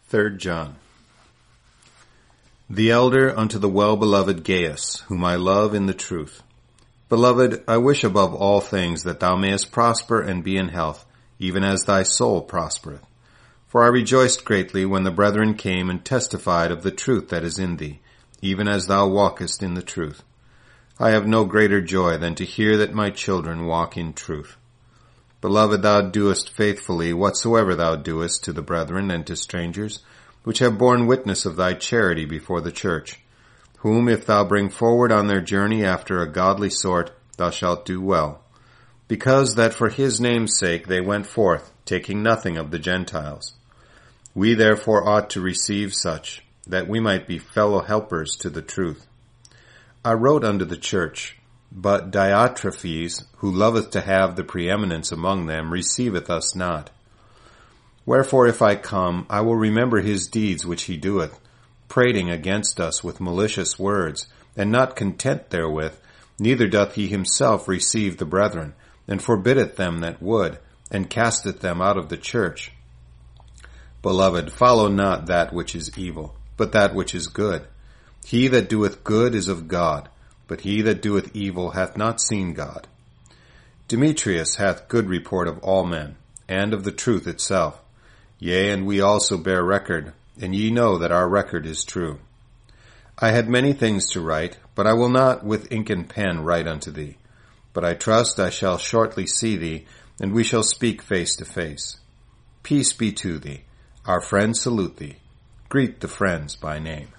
3 John. The elder unto the well-beloved Gaius, whom I love in the truth. Beloved, I wish above all things that thou mayest prosper and be in health, even as thy soul prospereth. For I rejoiced greatly when the brethren came and testified of the truth that is in thee, even as thou walkest in the truth. I have no greater joy than to hear that my children walk in truth. Beloved, thou doest faithfully whatsoever thou doest to the brethren and to strangers, which have borne witness of thy charity before the church, whom if thou bring forward on their journey after a godly sort, thou shalt do well, because that for his name's sake they went forth, taking nothing of the Gentiles. We therefore ought to receive such, that we might be fellow helpers to the truth. I wrote unto the church, but Diotrephes, who loveth to have the preeminence among them, receiveth us not. Wherefore if I come, I will remember his deeds which he doeth, prating against us with malicious words, and not content therewith, neither doth he himself receive the brethren, and forbiddeth them that would, and casteth them out of the church. Beloved, follow not that which is evil, but that which is good. He that doeth good is of God, but he that doeth evil hath not seen God. Demetrius hath good report of all men, and of the truth itself. Yea, and we also bear record, and ye know that our record is true. I had many things to write, but I will not with ink and pen write unto thee. But I trust I shall shortly see thee, and we shall speak face to face. Peace be to thee. Our friends salute thee. Greet the friends by name.